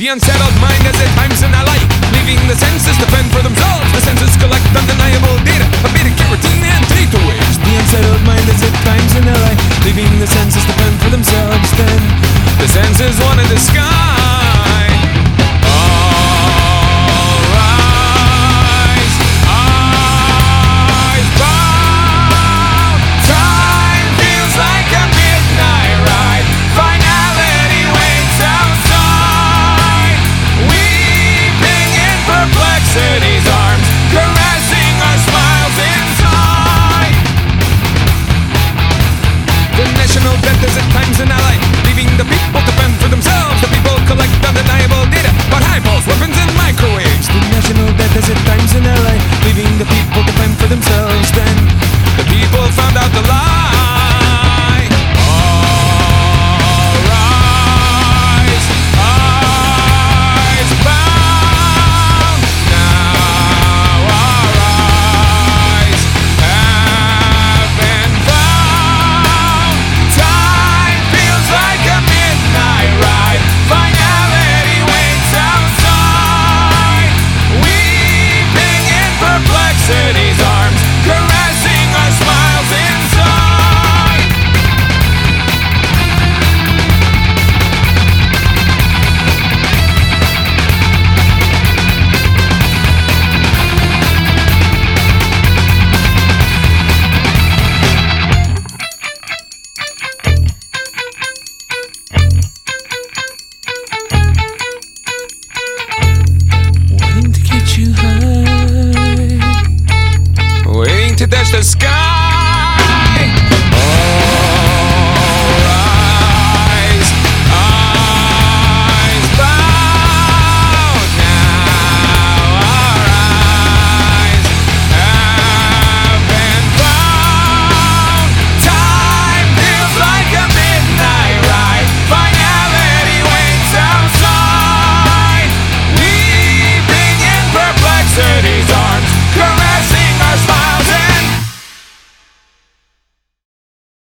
The unsettled mind is at times in a lie, leaving the senses to fend for themselves. The senses collect undeniable data of beta carotene and theta waves. The unsettled mind is at times in a lie, leaving the senses to fend for themselves. Then the senses want to disguise